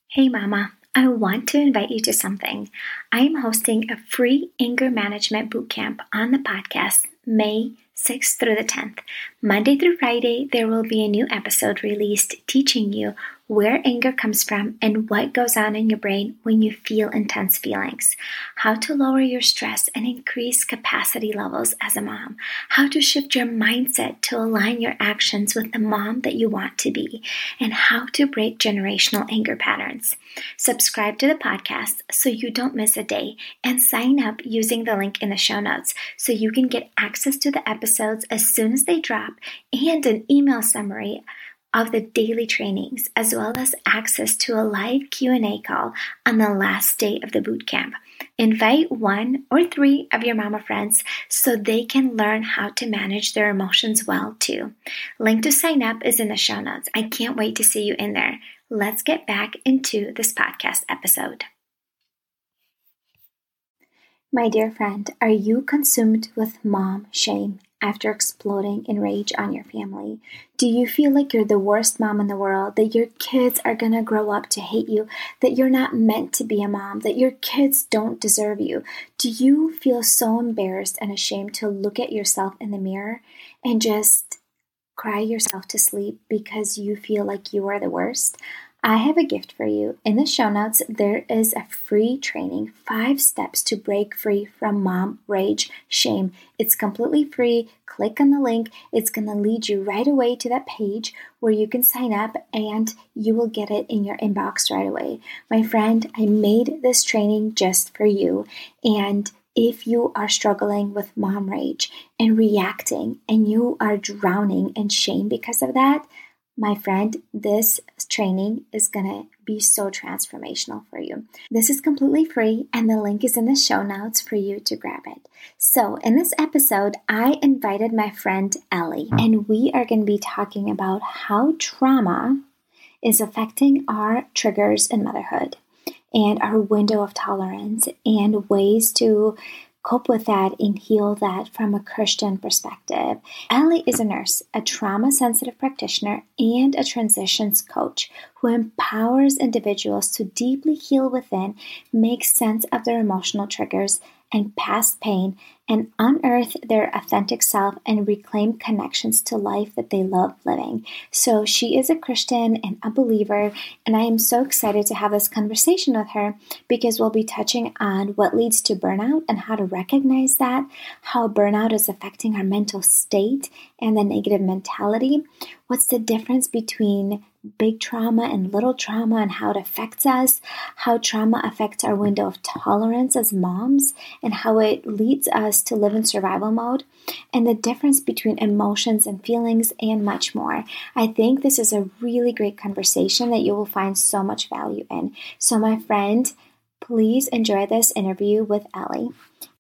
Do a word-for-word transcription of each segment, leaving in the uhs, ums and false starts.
Hey Mama, I want to invite you to something. I am hosting a free anger management bootcamp on the podcast May sixth through the tenth. Monday through Friday, there will be a new episode released teaching you where anger comes from and what goes on in your brain when you feel intense feelings, how to lower your stress and increase capacity levels as a mom, how to shift your mindset to align your actions with the mom that you want to be, and how to break generational anger patterns. Subscribe to the podcast so you don't miss a day and sign up using the link in the show notes so you can get access to the episodes as soon as they drop and an email summary of the daily trainings, as well as access to a live Q and A call on the last day of the bootcamp. Invite one or three of your mama friends so they can learn how to manage their emotions well too. Link to sign up is in the show notes. I can't wait to see you in there. Let's get back into this podcast episode. My dear friend, are you consumed with mom shame after exploding in rage on your family? Do you feel like you're the worst mom in the world, that your kids are going to grow up to hate you, that you're not meant to be a mom, that your kids don't deserve you? Do you feel so embarrassed and ashamed to look at yourself in the mirror and just cry yourself to sleep because you feel like you are the worst? I have a gift for you. In the show notes, there is a free training, five steps to break free from mom rage shame. It's completely free. Click on the link. It's going to lead you right away to that page where you can sign up and you will get it in your inbox right away. My friend, I made this training just for you. And if you are struggling with mom rage and reacting and you are drowning in shame because of that, my friend, this training is going to be so transformational for you. This is completely free, and the link is in the show notes for you to grab it. So in this episode, I invited my friend Ellie, and we are going to be talking about how trauma is affecting our triggers in motherhood and our window of tolerance and ways to cope with that and heal that from a Christian perspective. Ellie is a nurse, a trauma-sensitive practitioner, and a transitions coach who empowers individuals to deeply heal within, make sense of their emotional triggers and past pain, and unearth their authentic self and reclaim connections to life that they love living. So she is a Christian and a believer, and I am so excited to have this conversation with her because we'll be touching on what leads to burnout and how to recognize that, how burnout is affecting our mental state and the negative mentality, what's the difference between big trauma and little trauma and how it affects us, how trauma affects our window of tolerance as moms, and how it leads us to live in survival mode, and the difference between emotions and feelings, and much more. I think this is a really great conversation that you will find so much value in. So my friend, please enjoy this interview with Ellie.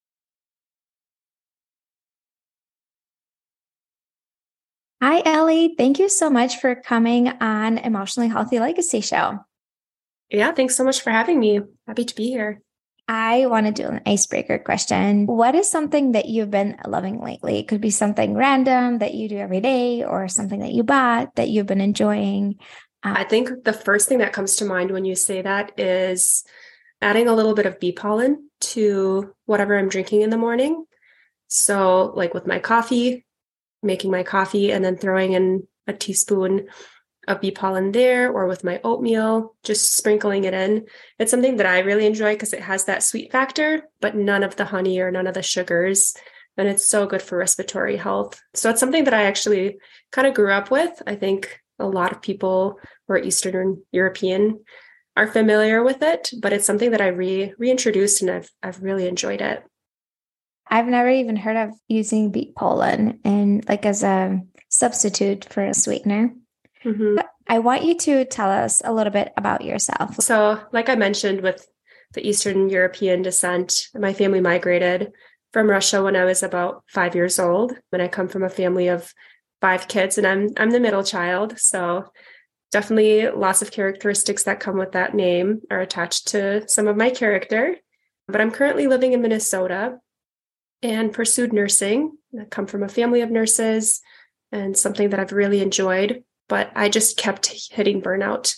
Hi, Ellie. Thank you so much for coming on Emotionally Healthy Legacy Show. Yeah, thanks so much for having me. Happy to be here. I want to do an icebreaker question. What is something that you've been loving lately? It could be something random that you do every day or something that you bought that you've been enjoying. Um, I think the first thing that comes to mind when you say that is adding a little bit of bee pollen to whatever I'm drinking in the morning. So like with my coffee, making my coffee and then throwing in a teaspoon of bee pollen there, or with my oatmeal, just sprinkling it in. It's something that I really enjoy because it has that sweet factor, but none of the honey or none of the sugars. And it's so good for respiratory health. So it's something that I actually kind of grew up with. I think a lot of people who are Eastern European are familiar with it, but it's something that I re reintroduced and I've I've really enjoyed it. I've never even heard of using bee pollen and like as a substitute for a sweetener. Mm-hmm. I want you to tell us a little bit about yourself. So like I mentioned, with the Eastern European descent, my family migrated from Russia when I was about five years old. And I come from a family of five kids and I'm I'm the middle child. So definitely lots of characteristics that come with that name are attached to some of my character. But I'm currently living in Minnesota and pursued nursing. I come from a family of nurses and something that I've really enjoyed, but I just kept hitting burnout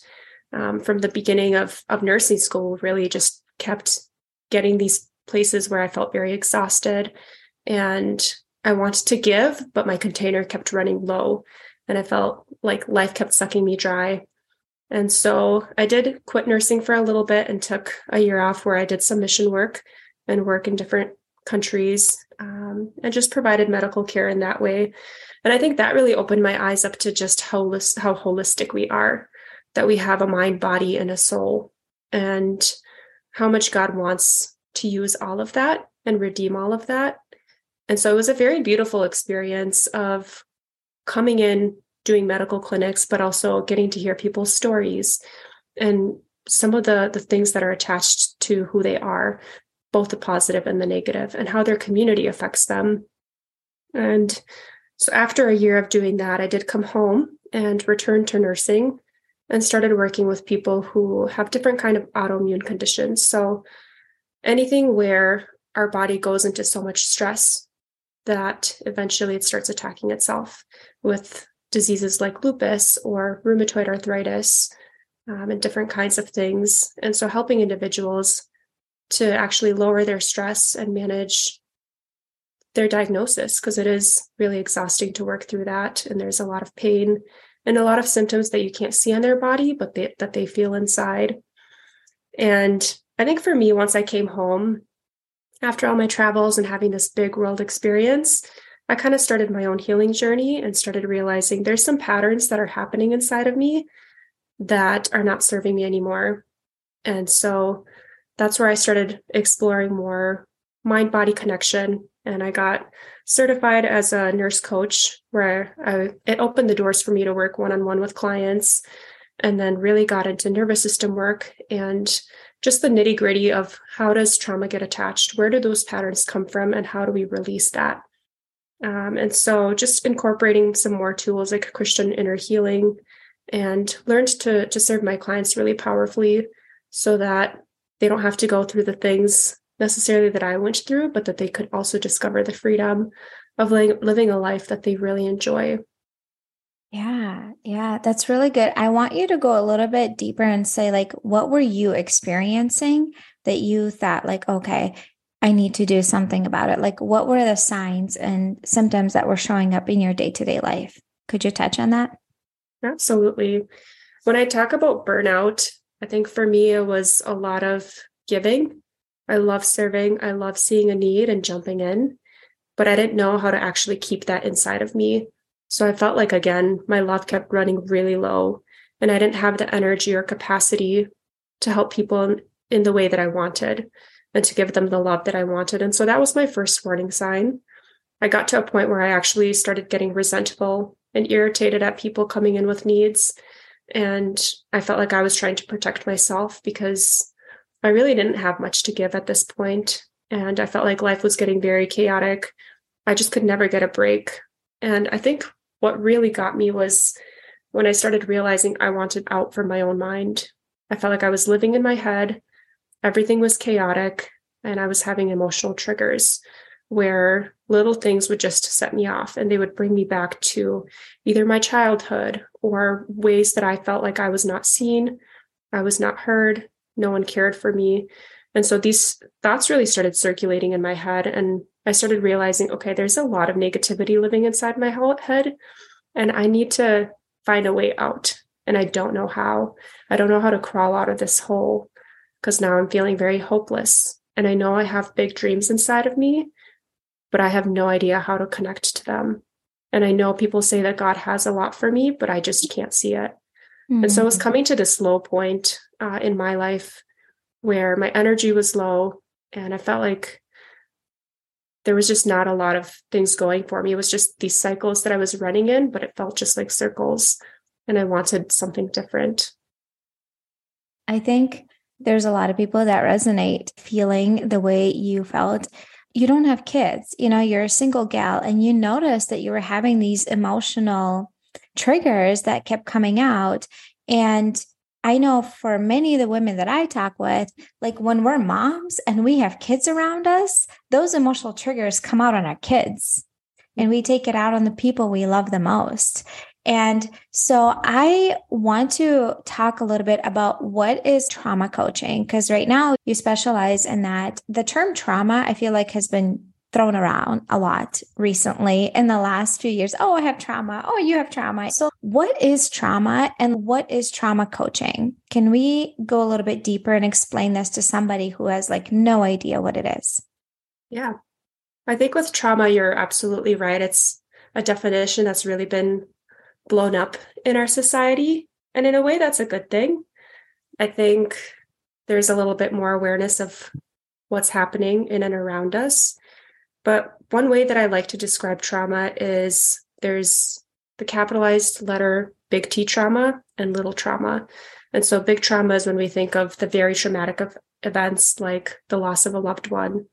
um, from the beginning of, of nursing school, really just kept getting these places where I felt very exhausted and I wanted to give, but my container kept running low and I felt like life kept sucking me dry. And so I did quit nursing for a little bit and took a year off where I did some mission work and work in different countries, um, and just provided medical care in that way. And I think that really opened my eyes up to just how, how holistic we are, that we have a mind, body, and a soul, and how much God wants to use all of that and redeem all of that. And so it was a very beautiful experience of coming in, doing medical clinics, but also getting to hear people's stories and some of the, the things that are attached to who they are, both the positive and the negative, and how their community affects them. And so after a year of doing that, I did come home and return to nursing and started working with people who have different kind of autoimmune conditions. So anything where our body goes into so much stress that eventually it starts attacking itself with diseases like lupus or rheumatoid arthritis, um, and different kinds of things. And so helping individuals to actually lower their stress and manage their diagnosis, because it is really exhausting to work through that. And there's a lot of pain and a lot of symptoms that you can't see on their body, but they, that they feel inside. And I think for me, once I came home, after all my travels and having this big world experience, I kind of started my own healing journey and started realizing there's some patterns that are happening inside of me that are not serving me anymore. And so that's where I started exploring more mind-body connection. And I got certified as a nurse coach, where I, it opened the doors for me to work one-on-one with clients, and then really got into nervous system work and just the nitty-gritty of how does trauma get attached? Where do those patterns come from? And how do we release that? Um, and so just incorporating some more tools like Christian inner healing, and learned to, to serve my clients really powerfully so that they don't have to go through the things necessarily that I went through, but that they could also discover the freedom of li- living a life that they really enjoy. Yeah, yeah, that's really good. I want you to go a little bit deeper and say, like, what were you experiencing that you thought, like, okay, I need to do something about it? Like, what were the signs and symptoms that were showing up in your day-to-day life? Could you touch on that? Absolutely. When I talk about burnout, I think for me, it was a lot of giving. I love serving. I love seeing a need and jumping in, but I didn't know how to actually keep that inside of me. So I felt like, again, my love kept running really low, and I didn't have the energy or capacity to help people in, in the way that I wanted and to give them the love that I wanted. And so that was my first warning sign. I got to a point where I actually started getting resentful and irritated at people coming in with needs. And I felt like I was trying to protect myself because I really didn't have much to give at this point. And I felt like life was getting very chaotic. I just could never get a break. And I think what really got me was when I started realizing I wanted out from my own mind. I felt like I was living in my head. Everything was chaotic, and I was having emotional triggers where little things would just set me off, and they would bring me back to either my childhood or ways that I felt like I was not seen, I was not heard, no one cared for me. And so these thoughts really started circulating in my head, and I started realizing, okay, there's a lot of negativity living inside my head, and I need to find a way out. And I don't know how. I don't know how to crawl out of this hole, because now I'm feeling very hopeless. And I know I have big dreams inside of me, but I have no idea how to connect to them. And I know people say that God has a lot for me, but I just can't see it. Mm-hmm. And so I was coming to this low point uh, in my life where my energy was low, and I felt like there was just not a lot of things going for me. It was just these cycles that I was running in, but it felt just like circles, and I wanted something different. I think there's a lot of people that resonate feeling the way you felt. You don't have kids, you know, you're a single gal, and you noticed that you were having these emotional triggers that kept coming out. And I know for many of the women that I talk with, like when we're moms and we have kids around us, those emotional triggers come out on our kids, and we take it out on the people we love the most. And so I want to talk a little bit about what is trauma coaching, because right now you specialize in that. The term trauma, I feel like, has been thrown around a lot recently in the last few years. Oh, I have trauma. Oh, you have trauma. So what is trauma and what is trauma coaching? Can we go a little bit deeper and explain this to somebody who has like no idea what it is? Yeah. I think with trauma, you're absolutely right. It's a definition that's really been blown up in our society. And in a way, that's a good thing. I think there's a little bit more awareness of what's happening in and around us. But one way that I like to describe trauma is there's the capitalized letter big T trauma and little trauma. And so big trauma is when we think of the very traumatic of events like the loss of a loved one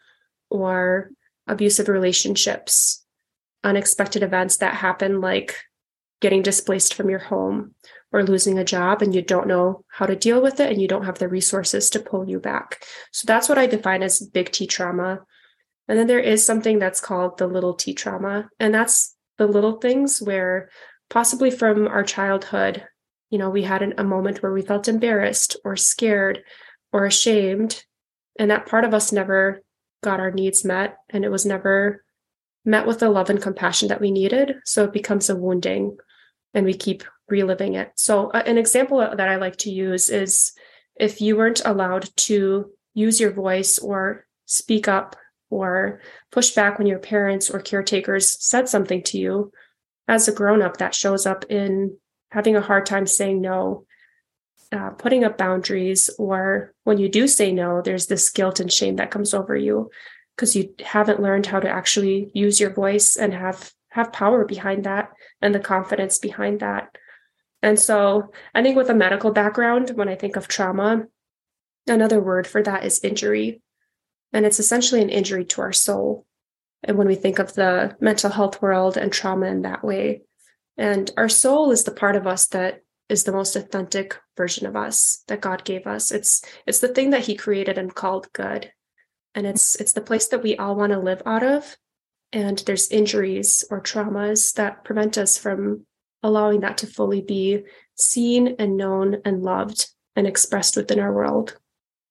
or abusive relationships, unexpected events that happen like getting displaced from your home or losing a job and you don't know how to deal with it and you don't have the resources to pull you back. So that's what I define as big T trauma. And then there is something that's called the little T trauma. And that's the little things where possibly from our childhood, you know, we had an, a moment where we felt embarrassed or scared or ashamed. And that part of us never got our needs met. And it was never met with the love and compassion that we needed. So it becomes a wounding and we keep reliving it. So uh, an example that I like to use is if you weren't allowed to use your voice or speak up or push back when your parents or caretakers said something to you, as a grown-up, that shows up in having a hard time saying no, uh, putting up boundaries, or when you do say no, there's this guilt and shame that comes over you because you haven't learned how to actually use your voice and have, have power behind that and the confidence behind that. And so I think with a medical background, when I think of trauma, another word for that is injury. And it's essentially an injury to our soul. And when we think of the mental health world and trauma in that way, and our soul is the part of us that is the most authentic version of us that God gave us. It's it's the thing that he created and called good. And it's it's the place that we all want to live out of. And there's injuries or traumas that prevent us from allowing that to fully be seen and known and loved and expressed within our world.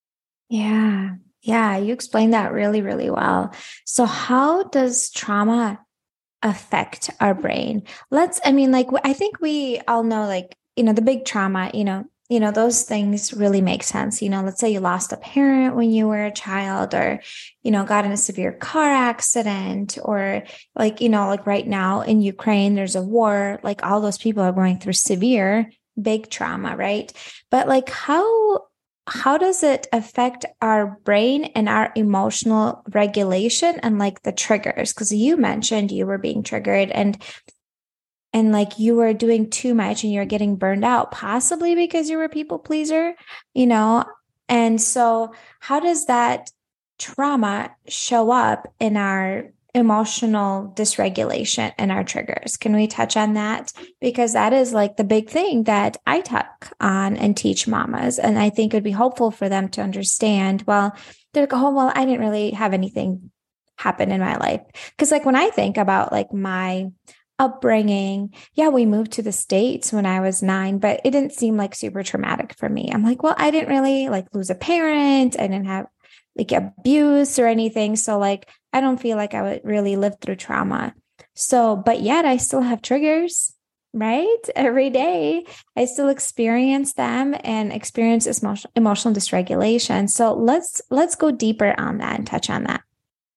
Yeah. Yeah, you explained that really, really well. So how does trauma affect our brain? Let's, I mean, like, I think we all know, like, you know, the big trauma, you know, you know, those things really make sense. You know, let's say you lost a parent when you were a child, or, you know, got in a severe car accident, or like, you know, like right now in Ukraine, there's a war, like all those people are going through severe, big trauma, right? But like, how how does it affect our brain and our emotional regulation and like the triggers? Because you mentioned you were being triggered and and like you were doing too much and you're getting burned out, possibly because you were a people pleaser, you know? And so how does that trauma show up in our emotional dysregulation and our triggers? Can we touch on that? Because that is like the big thing that I talk on and teach mamas. And I think it would be helpful for them to understand, well, they're like, oh, well, I didn't really have anything happen in my life. Because like when I think about like my upbringing, yeah, we moved to the States when I was nine, but it didn't seem like super traumatic for me. I'm like, well, I didn't really like lose a parent. I didn't have like abuse or anything. So like, I don't feel like I would really live through trauma. So, but yet I still have triggers, right? Every day I still experience them and experience emotional, emotional dysregulation. So let's, let's go deeper on that and touch on that.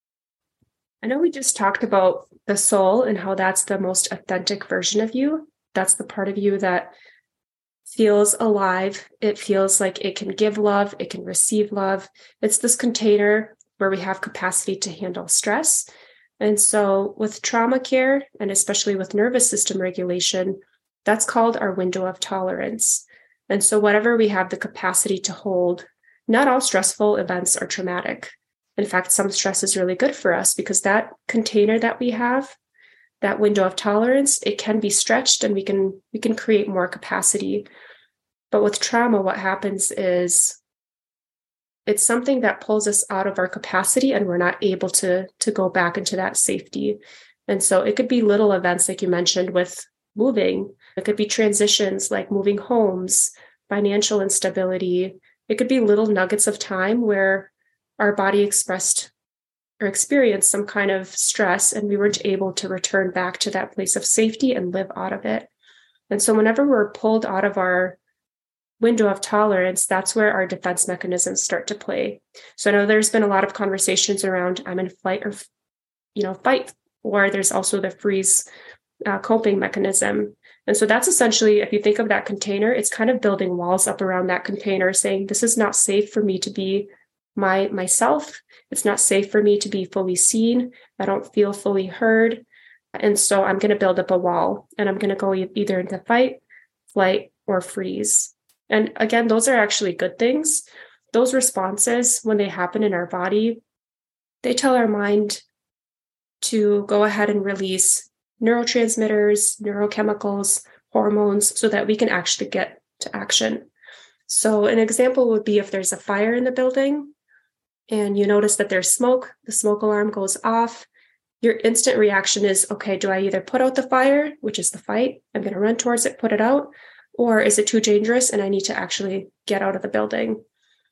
I know we just talked about the soul and how that's the most authentic version of you. That's the part of you that feels alive. It feels like it can give love. It can receive love. It's this container where we have capacity to handle stress. And so with trauma care, and especially with nervous system regulation, that's called our window of tolerance. And so whatever we have the capacity to hold, not all stressful events are traumatic. In fact, some stress is really good for us because that container that we have, that window of tolerance, it can be stretched and we can we can create more capacity. But with trauma, what happens is it's something that pulls us out of our capacity and we're not able to, to go back into that safety. And so it could be little events like you mentioned with moving. It could be transitions like moving homes, financial instability. It could be little nuggets of time where our body expressed or experienced some kind of stress and we weren't able to return back to that place of safety and live out of it. And so whenever we're pulled out of our window of tolerance, that's where our defense mechanisms start to play. So I know there's been a lot of conversations around I'm in flight or, you know, fight, or there's also the freeze uh, coping mechanism. And so that's essentially, if you think of that container, it's kind of building walls up around that container saying, this is not safe for me to be my myself. It's not safe for me to be fully seen. I don't feel fully heard. And so I'm going to build up a wall and I'm going to go e- either into fight, flight, or freeze. And again, those are actually good things. Those responses, when they happen in our body, they tell our mind to go ahead and release neurotransmitters, neurochemicals, hormones, so that we can actually get to action. So an example would be if there's a fire in the building and you notice that there's smoke, the smoke alarm goes off. Your instant reaction is, okay, do I either put out the fire, which is the fight, I'm going to run towards it, put it out, or is it too dangerous and I need to actually get out of the building?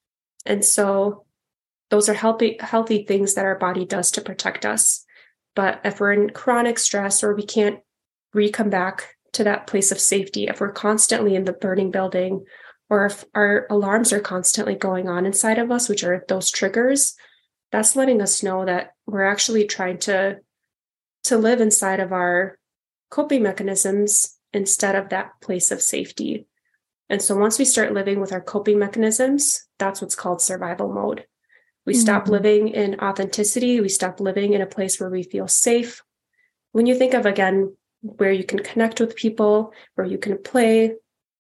And so those are healthy, healthy things that our body does to protect us. But if we're in chronic stress or we can't re-come back to that place of safety, if we're constantly in the burning building, or if our alarms are constantly going on inside of us, which are those triggers, that's letting us know that we're actually trying to, to live inside of our coping mechanisms instead of that place of safety. And so once we start living with our coping mechanisms, that's what's called survival mode. We mm-hmm. stop living in authenticity. We stop living in a place where we feel safe. When you think of, again, where you can connect with people, where you can play,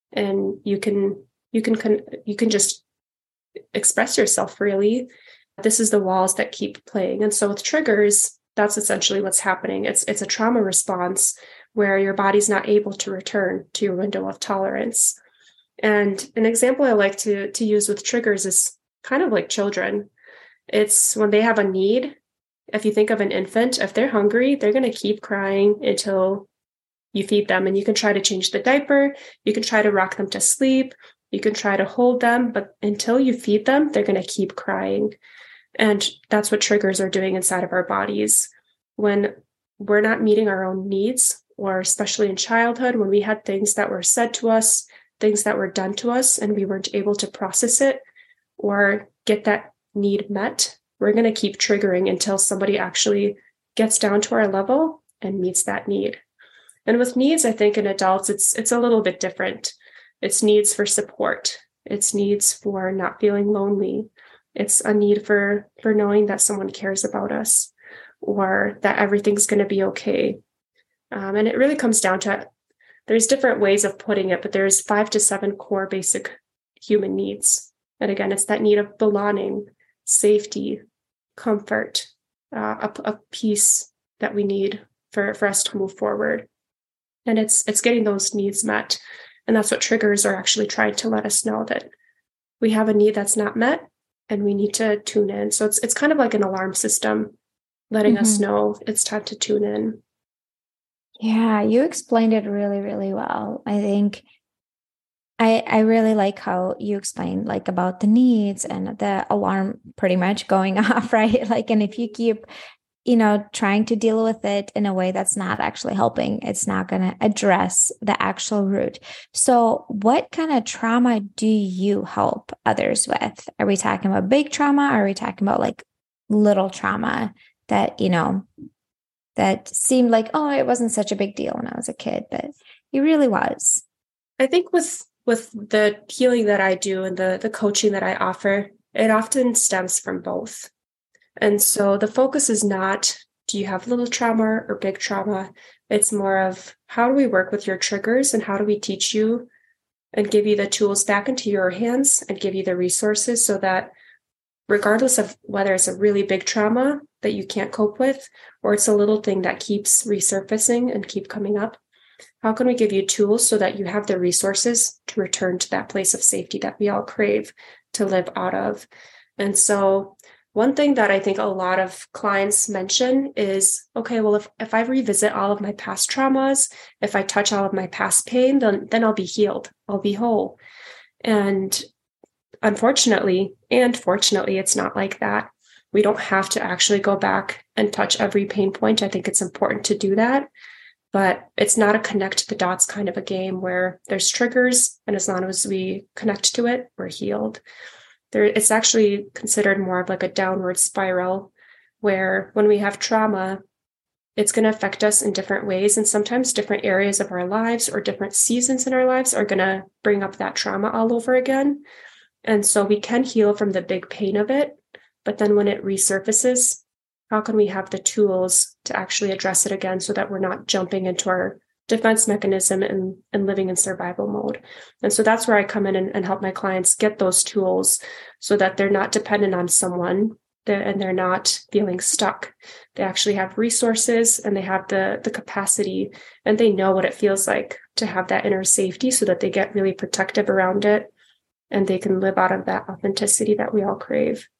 and you can you can con- you can just express yourself freely, this is the walls that keep playing. And so with triggers, that's essentially what's happening. It's it's a trauma response where your body's not able to return to your window of tolerance. And an example I like to, to use with triggers is kind of like children. It's when they have a need. If you think of an infant, if they're hungry, they're going to keep crying until you feed them. And you can try to change the diaper. You can try to rock them to sleep. You can try to hold them. But until you feed them, they're going to keep crying. And that's what triggers are doing inside of our bodies. When we're not meeting our own needs, or especially in childhood, when we had things that were said to us, things that were done to us, and we weren't able to process it or get that need met, we're going to keep triggering until somebody actually gets down to our level and meets that need. And with needs, I think in adults, it's it's a little bit different. It's needs for support. It's needs for not feeling lonely. It's a need for, for knowing that someone cares about us or that everything's going to be okay. Um, and it really comes down to, there's different ways of putting it, but there's five to seven core basic human needs. And again, it's that need of belonging, safety, comfort, uh, a, a peace that we need for, for us to move forward. And it's it's getting those needs met. And that's what triggers are actually trying to let us know, that we have a need that's not met and we need to tune in. So it's it's kind of like an alarm system letting mm-hmm. us know it's time to tune in. Yeah, you explained it really, really well. I think I I really like how you explained like about the needs and the alarm pretty much going off, right? Like, and if you keep, you know, trying to deal with it in a way that's not actually helping, it's not going to address the actual root. So what kind of trauma do you help others with? Are we talking about big trauma? Or are we talking about like little trauma that, you know, that seemed like, oh, it wasn't such a big deal when I was a kid, but it really was? I think with with the healing that I do and the, the coaching that I offer, it often stems from both. And so the focus is not, do you have little trauma or big trauma? It's more of, how do we work with your triggers and how do we teach you and give you the tools back into your hands and give you the resources so that regardless of whether it's a really big trauma that you can't cope with, or it's a little thing that keeps resurfacing and keep coming up, how can we give you tools so that you have the resources to return to that place of safety that we all crave to live out of? And so one thing that I think a lot of clients mention is, okay, well, if, if I revisit all of my past traumas, if I touch all of my past pain, then, then I'll be healed. I'll be whole. And unfortunately, and fortunately, it's not like that. We don't have to actually go back and touch every pain point. I think it's important to do that, but it's not a connect the dots kind of a game where there's triggers, and as long as we connect to it, we're healed. There, it's actually considered more of like a downward spiral, where when we have trauma, it's going to affect us in different ways. And sometimes different areas of our lives or different seasons in our lives are going to bring up that trauma all over again. And so we can heal from the big pain of it. But then when it resurfaces, how can we have the tools to actually address it again so that we're not jumping into our defense mechanism and, and living in survival mode? And so that's where I come in and, and help my clients get those tools so that they're not dependent on someone and they're not feeling stuck. They actually have resources and they have the, the capacity, and they know what it feels like to have that inner safety so that they get really protective around it and they can live out of that authenticity that we all crave.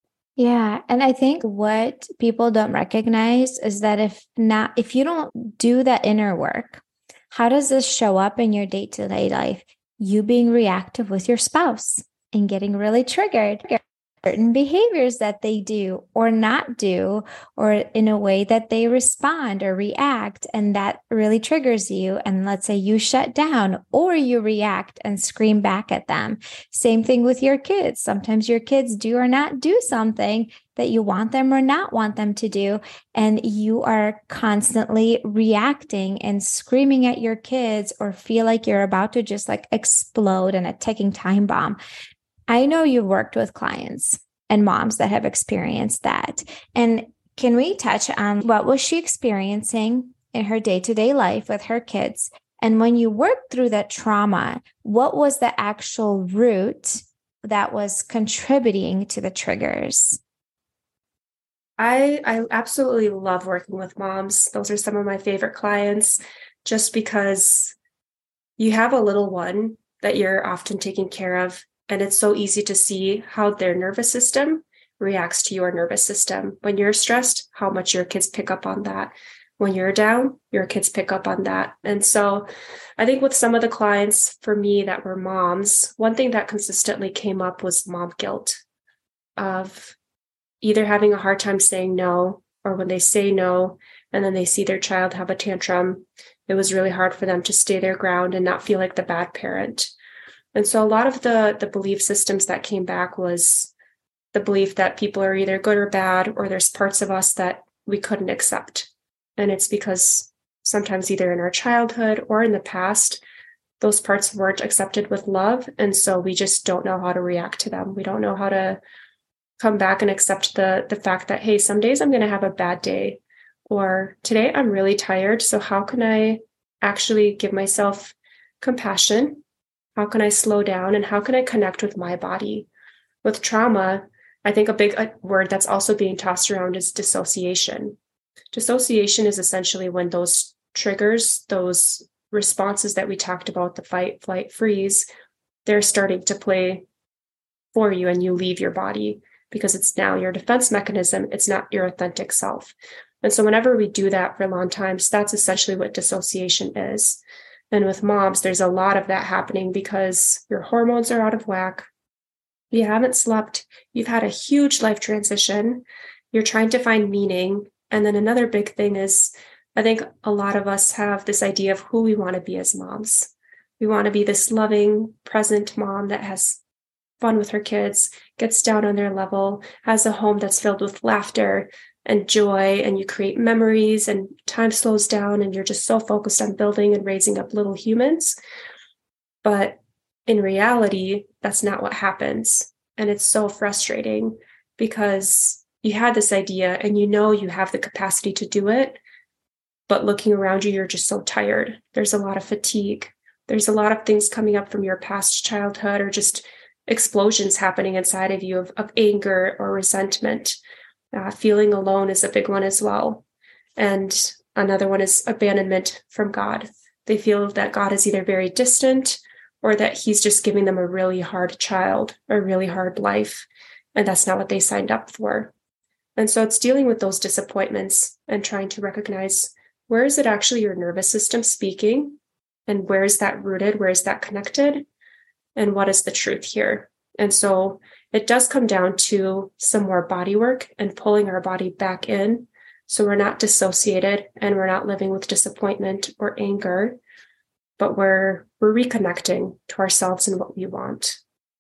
Yeah. And I think what people don't recognize is that if not, if you don't do that inner work, how does this show up in your day-to-day life? You being reactive with your spouse and getting really triggered. Certain behaviors that they do or not do, or in a way that they respond or react, and that really triggers you. And let's say you shut down or you react and scream back at them. Same thing with your kids. Sometimes your kids do or not do something that you want them or not want them to do, and you are constantly reacting and screaming at your kids or feel like you're about to just like explode in a ticking time bomb. I know you've worked with clients and moms that have experienced that. And can we touch on what was she experiencing in her day-to-day life with her kids? And when you worked through that trauma, what was the actual root that was contributing to the triggers? I, I absolutely love working with moms. Those are some of my favorite clients, just because you have a little one that you're often taking care of. And it's so easy to see how their nervous system reacts to your nervous system. When you're stressed, how much your kids pick up on that. When you're down, your kids pick up on that. And so I think with some of the clients for me that were moms, one thing that consistently came up was mom guilt of either having a hard time saying no, or when they say no and then they see their child have a tantrum, it was really hard for them to stay their ground and not feel like the bad parent. And so a lot of the, the belief systems that came back was the belief that people are either good or bad, or there's parts of us that we couldn't accept. And it's because sometimes either in our childhood or in the past, those parts weren't accepted with love. And so we just don't know how to react to them. We don't know how to come back and accept the, the fact that, hey, some days I'm going to have a bad day, or today I'm really tired. So how can I actually give myself compassion? How can I slow down, and how can I connect with my body? With trauma, I think a big word that's also being tossed around is dissociation. Dissociation is essentially when those triggers, those responses that we talked about, the fight, flight, freeze, they're starting to play for you and you leave your body because it's now your defense mechanism. It's not your authentic self. And so whenever we do that for long times, that's essentially what dissociation is. And with moms, there's a lot of that happening because your hormones are out of whack. You haven't slept. You've had a huge life transition. You're trying to find meaning. And then another big thing is, I think a lot of us have this idea of who we want to be as moms. We want to be this loving, present mom that has fun with her kids, gets down on their level, has a home that's filled with laughter and joy, and you create memories and time slows down and you're just so focused on building and raising up little humans. But in reality, that's not what happens. And it's so frustrating because you had this idea and you know you have the capacity to do it, but looking around you, you're just so tired. There's a lot of fatigue. There's a lot of things coming up from your past childhood, or just explosions happening inside of you of, of anger or resentment. Uh, feeling alone is a big one as well. And another one is abandonment from God. They feel that God is either very distant or that he's just giving them a really hard child, a really hard life. and that's not what they signed up for. And so it's dealing with those disappointments and trying to recognize, where is it actually your nervous system speaking? And where is that rooted? Where is that connected? And what is the truth here? And so it does come down to some more body work and pulling our body back in, so we're not dissociated and we're not living with disappointment or anger, but we're we're reconnecting to ourselves and what we want.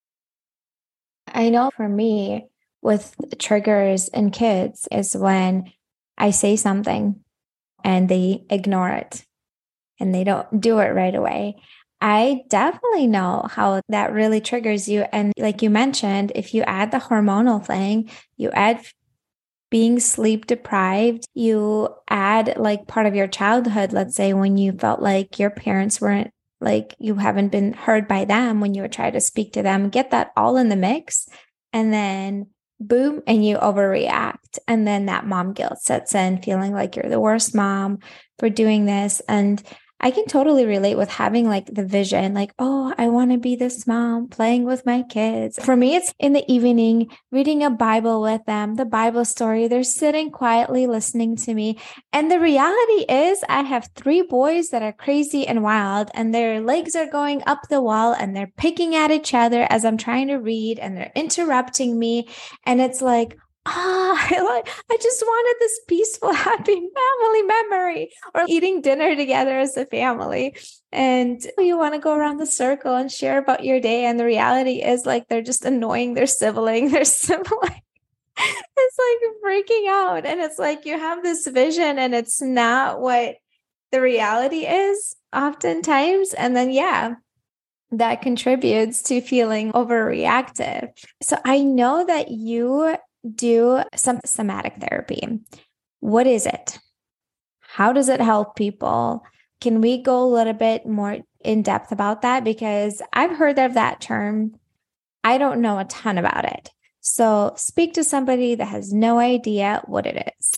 I know for me, with triggers in kids is when I say something and they ignore it and they don't do it right away. I definitely know how that really triggers you. And like you mentioned, if you add the hormonal thing, you add being sleep deprived, you add like part of your childhood, let's say when you felt like your parents weren't, like you haven't been heard by them when you would try to speak to them, get that all in the mix. And then boom, and you overreact. And then that mom guilt sets in, feeling like you're the worst mom for doing this. And I can totally relate with having like the vision, like, oh, I want to be this mom playing with my kids. For me, it's in the evening, reading a Bible with them, the Bible story. They're sitting quietly listening to me. And the reality is I have three boys that are crazy and wild, and their legs are going up the wall and they're picking at each other as I'm trying to read, and they're interrupting me. And it's like, ah, I like, I just wanted this peaceful, happy family memory, or eating dinner together as a family. And you want to go around the circle and share about your day. And the reality is like, they're just annoying their sibling, their sibling. It's like freaking out. And it's like, you have this vision and it's not what the reality is oftentimes. And then, yeah, that contributes to feeling overreactive. So I know that you do some somatic therapy. What is it? How does it help people? Can we go a little bit more in depth about that? Because I've heard of that term. I don't know a ton about it. So speak to somebody that has no idea what it is.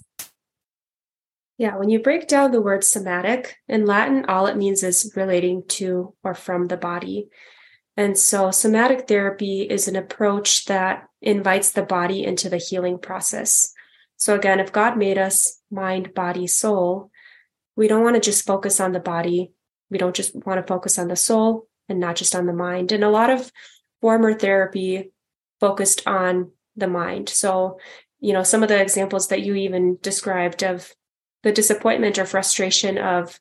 Yeah, when you break down the word somatic, in Latin, all it means is relating to or from the body. And so somatic therapy is an approach that invites the body into the healing process. So again, if God made us mind, body, soul, we don't want to just focus on the body. We don't just want to focus on the soul and not just on the mind. And a lot of former therapy focused on the mind. So, you know, some of the examples that you even described of the disappointment or frustration of,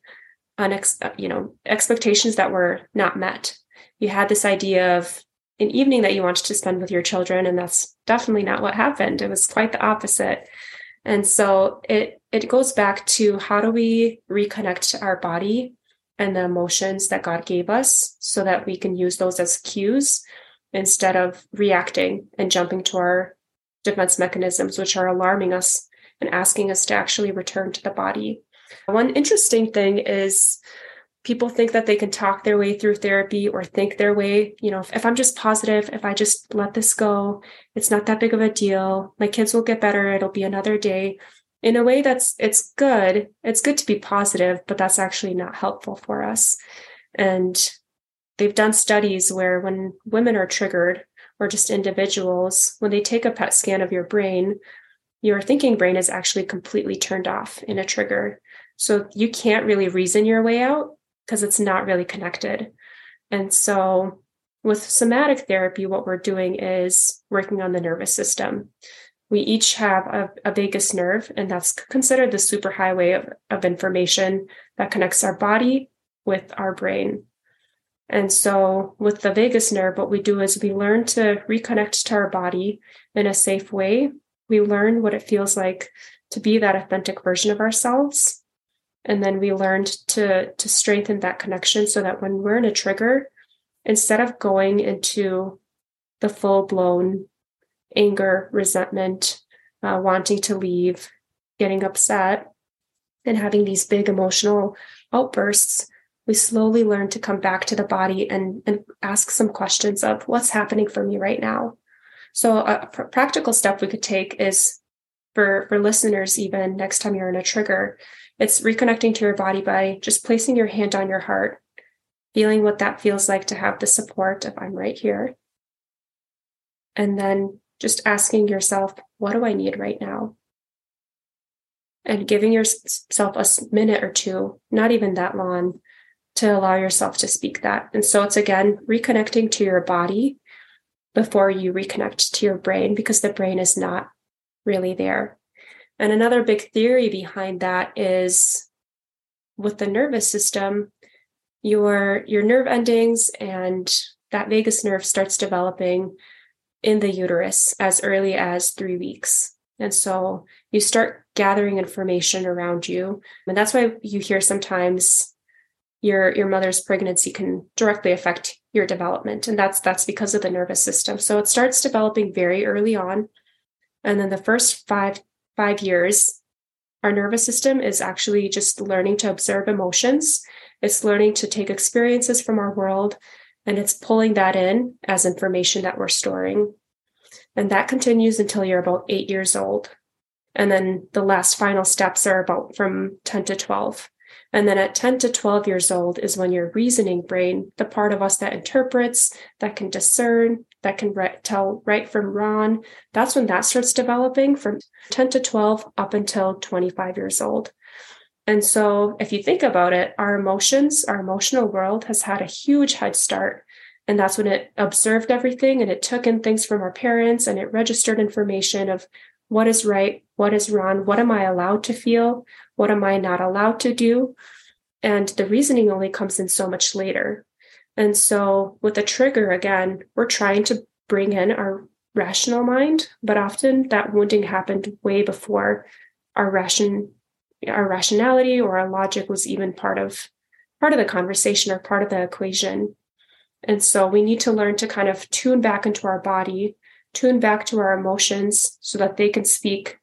unex- you know, expectations that were not met. You had this idea of an evening that you wanted to spend with your children, and that's definitely not what happened. It was quite the opposite. And so it it goes back to, how do we reconnect to our body and the emotions that God gave us so that we can use those as cues instead of reacting and jumping to our defense mechanisms, which are alarming us and asking us to actually return to the body. One interesting thing is, people think that they can talk their way through therapy or think their way, you know, if, if I'm just positive, if I just let this go, it's not that big of a deal. My kids will get better. It'll be another day. In a way that's, it's good. It's good to be positive, but that's actually not helpful for us. And they've done studies where when women are triggered, or just individuals, when they take a P E T scan of your brain, your thinking brain is actually completely turned off in a trigger. So you can't really reason your way out, because it's not really connected. And so with somatic therapy, what we're doing is working on the nervous system. We each have a, a vagus nerve, and that's considered the superhighway of, of information that connects our body with our brain. And so with the vagus nerve, what we do is we learn to reconnect to our body in a safe way. We learn what it feels like to be that authentic version of ourselves. And then we learned to, to strengthen that connection so that when we're in a trigger, instead of going into the full-blown anger, resentment, uh, wanting to leave, getting upset, and having these big emotional outbursts, we slowly learn to come back to the body and, and ask some questions of, what's happening for me right now? So a pr- practical step we could take is, for, for listeners, even next time you're in a trigger, it's reconnecting to your body by just placing your hand on your heart, feeling what that feels like to have the support of, I'm right here. And then just asking yourself, what do I need right now? And giving yourself a minute or two, not even that long, to allow yourself to speak that. And so it's, again, reconnecting to your body before you reconnect to your brain, because the brain is not really there. And another big theory behind that is with the nervous system, your, your nerve endings and that vagus nerve starts developing in the uterus as early as three weeks. And so you start gathering information around you. And that's why you hear sometimes your, your mother's pregnancy can directly affect your development. And that's, that's because of the nervous system. So it starts developing very early on. And then the first five, five years, our nervous system is actually just learning to observe emotions. It's learning to take experiences from our world, and it's pulling that in as information that we're storing. And that continues until you're about eight years old. And then the last final steps are about from ten to twelve. And then at ten to twelve years old is when your reasoning brain, the part of us that interprets, that can discern, that can re- tell right from wrong, that's when that starts developing from ten to twelve up until twenty-five years old. And so if you think about it, our emotions, our emotional world has had a huge head start. And that's when it observed everything, and it took in things from our parents, and it registered information of what is right, what is wrong, what am I allowed to feel, what am I not allowed to do? And the reasoning only comes in so much later. And so with a trigger, again, we're trying to bring in our rational mind, but often that wounding happened way before our ration, our rationality or our logic was even part of part of the conversation or part of the equation. And so we need to learn to kind of tune back into our body, tune back to our emotions so that they can speak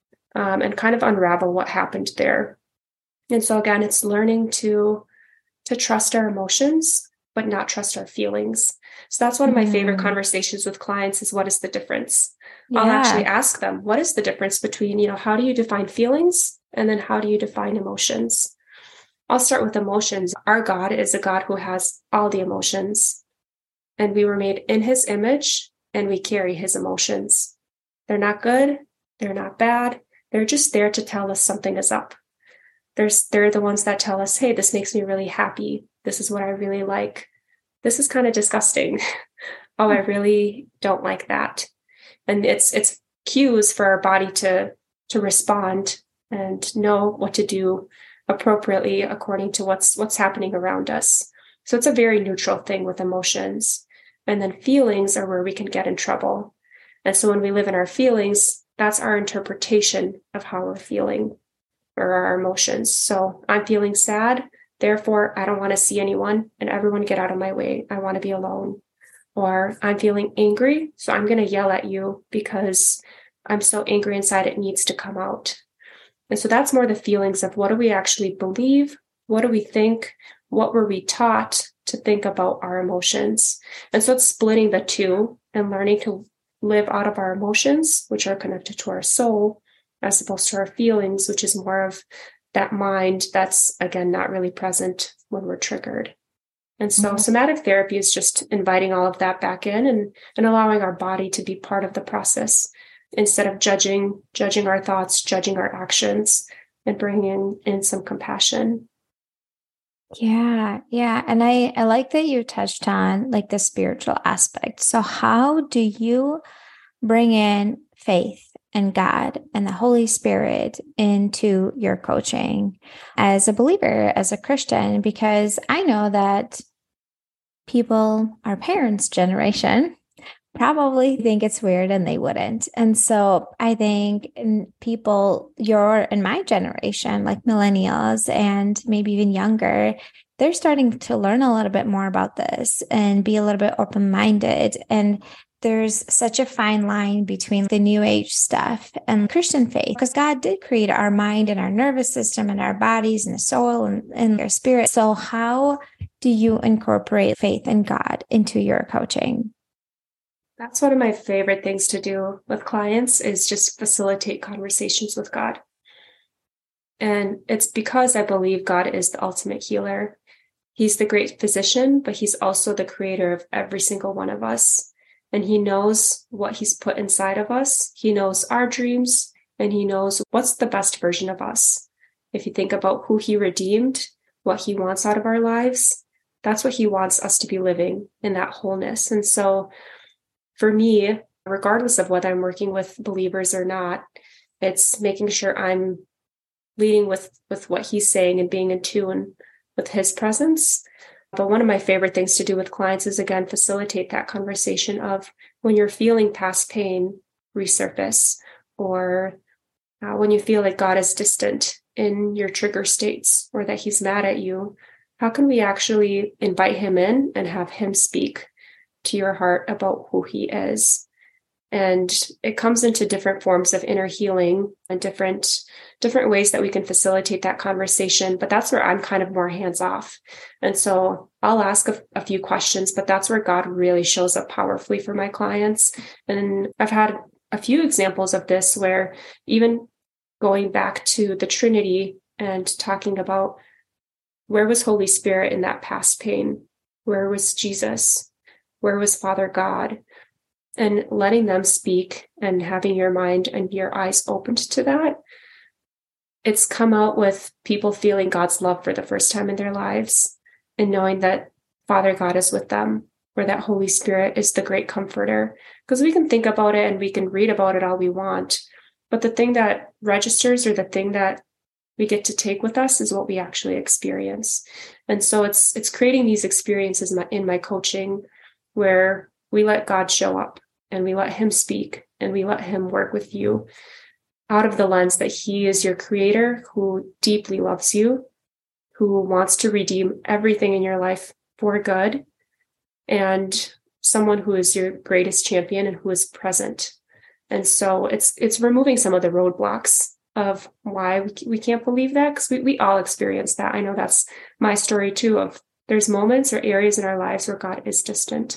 um, and kind of unravel what happened there. And so again, it's learning to, to trust our emotions, but not trust our feelings. So that's one of my mm. favorite conversations with clients is, what is the difference? Yeah. I'll actually ask them, what is the difference between, you know, how do you define feelings? And then how do you define emotions? I'll start with emotions. Our God is a God who has all the emotions, and we were made in his image, and we carry his emotions. They're not good. They're not bad. They're just there to tell us something is up. There's, they're the ones that tell us, hey, this makes me really happy. This is what I really like. This is kind of disgusting. Oh, I really don't like that. And it's, it's cues for our body to, to respond and know what to do appropriately according to what's, what's happening around us. So it's a very neutral thing with emotions. And then feelings are where we can get in trouble. And so when we live in our feelings, that's our interpretation of how we're feeling or our emotions. So I'm feeling sad. Therefore, I don't want to see anyone, and everyone get out of my way. I want to be alone. Or I'm feeling angry, so I'm going to yell at you because I'm so angry inside, it needs to come out. And so that's more the feelings of what do we actually believe? What do we think? What were we taught to think about our emotions? And so it's splitting the two and learning to live out of our emotions, which are connected to our soul, as opposed to our feelings, which is more of that mind that's, again, not really present when we're triggered. And so mm-hmm. somatic therapy is just inviting all of that back in and, and allowing our body to be part of the process instead of judging, judging our thoughts, judging our actions, and bringing in some compassion. Yeah, yeah. And I, I like that you touched on like the spiritual aspect. So how do you bring in faith and God and the Holy Spirit into your coaching as a believer, as a Christian? Because I know that people, our parents' generation, probably think it's weird and they wouldn't. And so I think people, your and my generation, like millennials and maybe even younger, they're starting to learn a little bit more about this and be a little bit open-minded. And there's such a fine line between the new age stuff and Christian faith, because God did create our mind and our nervous system and our bodies and the soul and, and our spirit. So how do you incorporate faith in God into your coaching? That's one of my favorite things to do with clients is just facilitate conversations with God. And it's because I believe God is the ultimate healer. He's the great physician, but he's also the creator of every single one of us. and he knows what he's put inside of us. He knows our dreams, and he knows what's the best version of us. If you think about who he redeemed, what he wants out of our lives, that's what he wants us to be living in, that wholeness. And so for me, regardless of whether I'm working with believers or not, it's making sure I'm leading with, with what he's saying and being in tune with his presence. But one of my favorite things to do with clients is, again, facilitate that conversation of when you're feeling past pain resurface, or uh, when you feel like God is distant in your trigger states, or that he's mad at you, how can we actually invite him in and have him speak to your heart about who he is? And it comes into different forms of inner healing and different, different ways that we can facilitate that conversation. But that's where I'm kind of more hands off. And so I'll ask a, a few questions, but that's where God really shows up powerfully for my clients. And I've had a few examples of this where, even going back to the Trinity and talking about, where was Holy Spirit in that past pain? Where was Jesus? Where was Father God? And letting them speak and having your mind and your eyes opened to that, it's come out with people feeling God's love for the first time in their lives, and knowing that Father God is with them, or that Holy Spirit is the great comforter. Because we can think about it and we can read about it all we want, but the thing that registers, or the thing that we get to take with us, is what we actually experience. And so it's it's creating these experiences in my coaching where we let God show up, and we let him speak, and we let him work with you out of the lens that he is your creator, who deeply loves you, who wants to redeem everything in your life for good, and someone who is your greatest champion and who is present. And so it's it's removing some of the roadblocks of why we, we can't believe that, because we, we all experience that. I know that's my story too, of there's moments or areas in our lives where God is distant,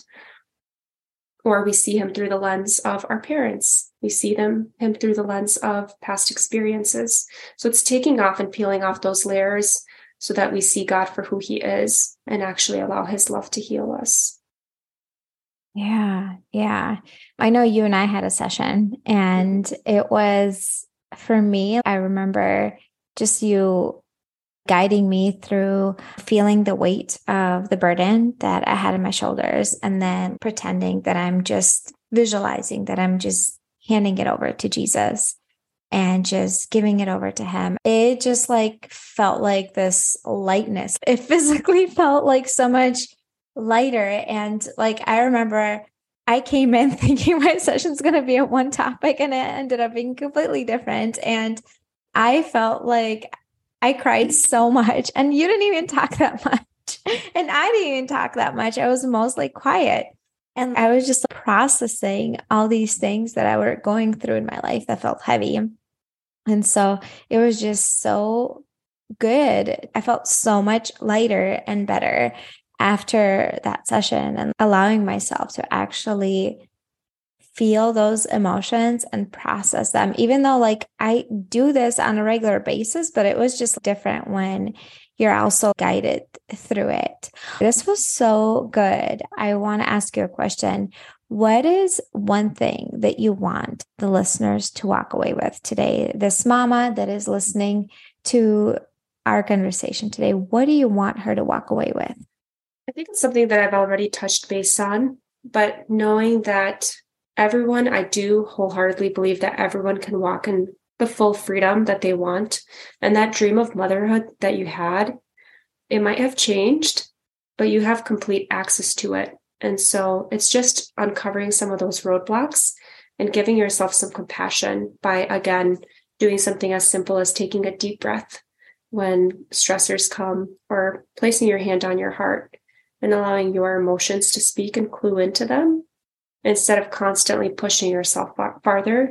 or we see him through the lens of our parents. We see them him through the lens of past experiences. So it's taking off and peeling off those layers so that we see God for who he is and actually allow his love to heal us. Yeah, yeah. I know you and I had a session, and it was, for me, I remember just you guiding me through feeling the weight of the burden that I had in my shoulders, and then pretending that I'm just visualizing that I'm just handing it over to Jesus and just giving it over to him. It just like felt like this lightness. It physically felt like so much lighter. And like, I remember I came in thinking my session's going to be on one topic, and it ended up being completely different. And I felt like I cried so much, and you didn't even talk that much. And I didn't even talk that much. I was mostly quiet. And I was just processing all these things that I were going through in my life that felt heavy. And so it was just so good. I felt so much lighter and better after that session, and allowing myself to actually feel those emotions and process them, even though like I do this on a regular basis, but it was just different when you're also guided through it. This was so good. I want to ask you a question. What is one thing that you want the listeners to walk away with today? This mama that is listening to our conversation today, what do you want her to walk away with? I think it's something that I've already touched base on, but knowing that everyone, I do wholeheartedly believe that everyone can walk in the full freedom that they want. And that dream of motherhood that you had, it might have changed, but you have complete access to it. And so it's just uncovering some of those roadblocks and giving yourself some compassion by, again, doing something as simple as taking a deep breath when stressors come, or placing your hand on your heart and allowing your emotions to speak and clue into them, instead of constantly pushing yourself farther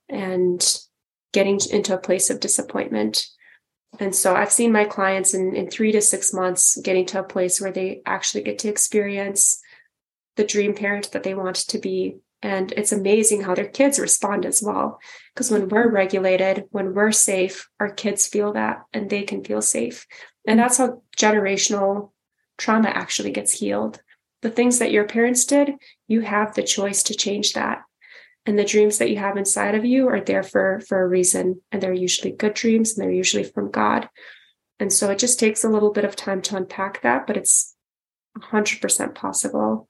and getting into a place of disappointment. And so I've seen my clients in, in three to six months getting to a place where they actually get to experience the dream parent that they want to be. And it's amazing how their kids respond as well. Because when we're regulated, when we're safe, our kids feel that, and they can feel safe. And that's how generational trauma actually gets healed. the things that your parents did, you have the choice to change that. And the dreams that you have inside of you are there for, for a reason. And they're usually good dreams, and they're usually from God. And so it just takes a little bit of time to unpack that, but it's one hundred percent possible.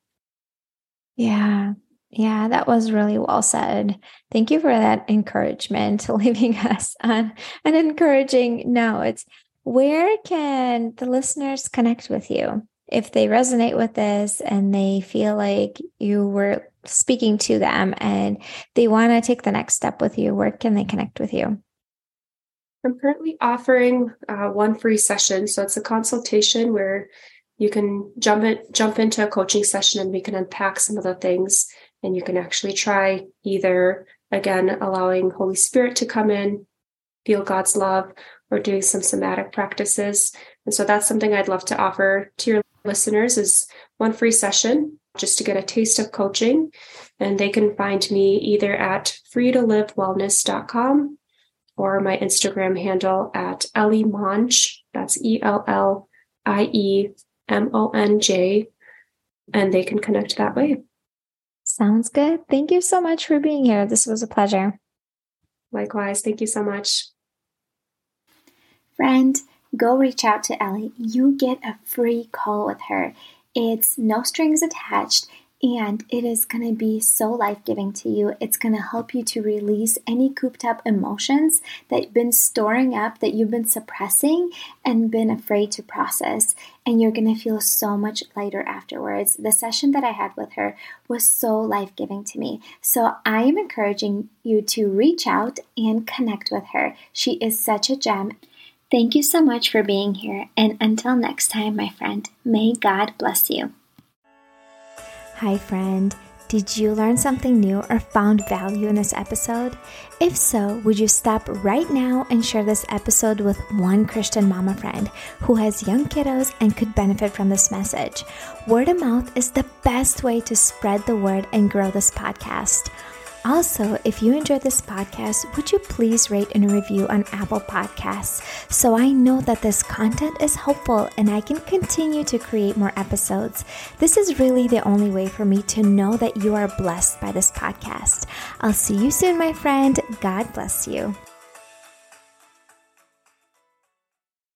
Yeah. Yeah, that was really well said. Thank you for that encouragement, leaving us on an encouraging note. Where can the listeners connect with you if they resonate with this and they feel like you were speaking to them and they want to take the next step with you? Where can they connect with you? I'm currently offering uh, one free session. So it's a consultation where you can jump in, jump into a coaching session, and we can unpack some of the things. And you can actually try either, again, allowing Holy Spirit to come in, feel God's love, or doing some somatic practices. And so that's something I'd love to offer to your listeners, is one free session just to get a taste of coaching. And they can find me either at free to live wellness dot com or my Instagram handle at Ellie Monj. That's E L L I E M O N J. And they can connect that way. Sounds good. Thank you so much for being here. This was a pleasure. Likewise. Thank you so much. Friend, go reach out to Ellie. You get a free call with her. It's no strings attached, and it is going to be so life-giving to you. It's going to help you to release any cooped up emotions that you've been storing up, that you've been suppressing and been afraid to process. And you're going to feel so much lighter afterwards. The session that I had with her was so life-giving to me. So I am encouraging you to reach out and connect with her. She is such a gem. Thank you so much for being here. And until next time, my friend, may God bless you. Hi, friend. Did you learn something new or found value in this episode? If so, would you stop right now and share this episode with one Christian mama friend who has young kiddos and could benefit from this message? Word of mouth is the best way to spread the word and grow this podcast. Also, if you enjoyed this podcast, would you please rate and review on Apple Podcasts so I know that this content is helpful and I can continue to create more episodes. This is really the only way for me to know that you are blessed by this podcast. I'll see you soon, my friend. God bless you.